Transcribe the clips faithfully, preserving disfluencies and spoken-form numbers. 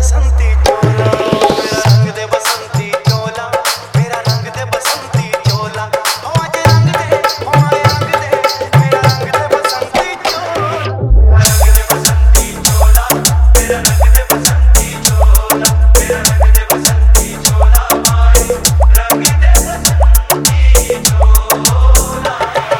बसंती चोला मेरा रंग दे बसंती चोला मेरा रंग दे बसंती चोला ओ आज रंग दे ओ आए रंग दे मेरा रंग दे बसंती चोला रंग दे बसंती चोला मेरा रंग दे बसंती चोला मेरा रंग दे बसंती चोला आए रंग दे बसंती चोला।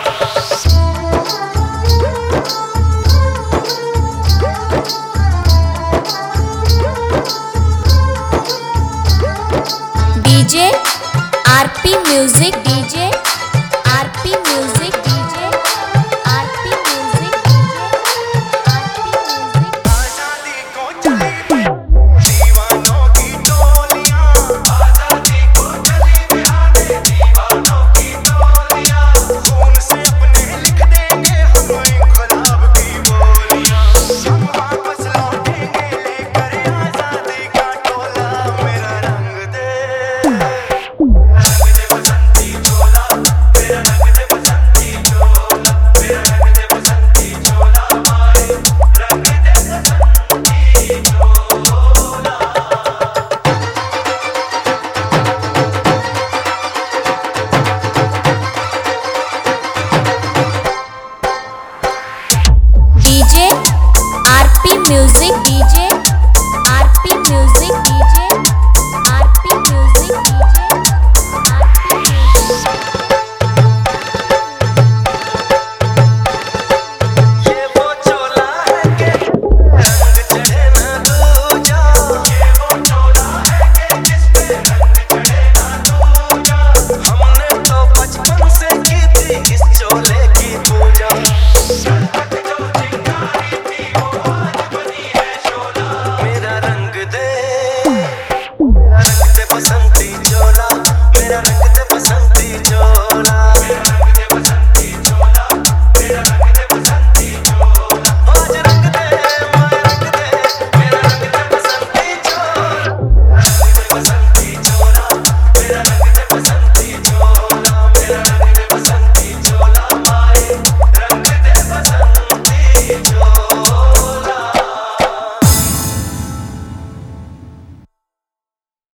DJ RP music DJ RP music DJ RP music DJ RP music. आजादी को चली दीवानों की टोलियां आजादी को चली बिहाने दीवानों की टोलियां खून से अपने लिख देंगे हम इंकलाब की बोलियां हम वापस लौटेंगे लेकर आजादी का टोला मेरा रंग दे रंग दे बसंती चोला मेरा रंग दे बसंती चोला मेरा रंग दे बसंती चोला आए रंग दे बसंती चोला। DJ RP music